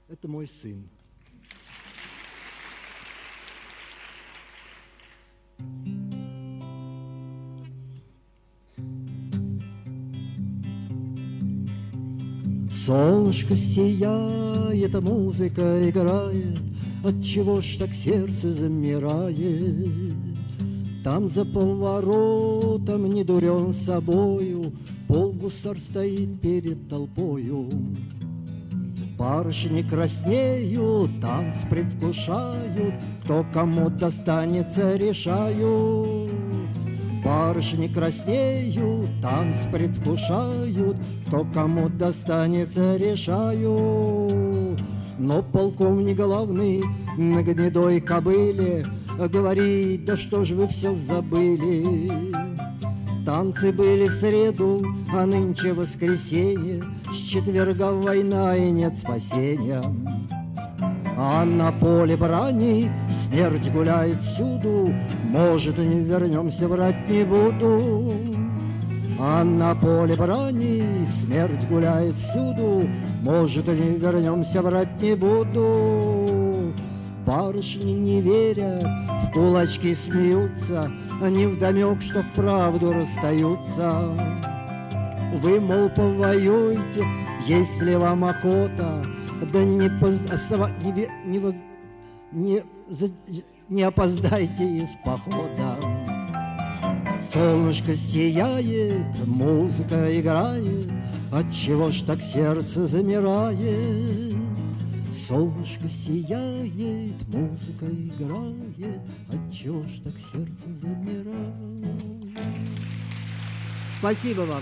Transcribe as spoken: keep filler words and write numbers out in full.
Это мой сын. Солнышко сияет, музыка играет, отчего ж так сердце замирает? Там за поворотом, не дурен собою, полгусар стоит перед толпою. Барышни краснеют, танц предвкушают, кто кому достанется, решают. Барышни краснеют, танц предвкушают, кто кому достанется, решают. Но полковник главный на гнедой кобыле говорит: да что ж вы все забыли? Танцы были в среду, а нынче воскресенье, с четверга война и нет спасения. А на поле брани смерть гуляет всюду, может, не вернемся, врать не буду. А на поле брани смерть гуляет всюду, может, не вернемся, врать не буду. Барышни, не веря, в кулачки смеются, невдомек, что вправду расстаются. Вы, мол, повоюйте, если вам охота, да не, поз... остава... не... Не... Воз... Не... не опоздайте из похода. Солнышко сияет, музыка играет, отчего ж так сердце замирает? Солнышко сияет, музыка играет, отчего ж так сердце замирает? Спасибо вам.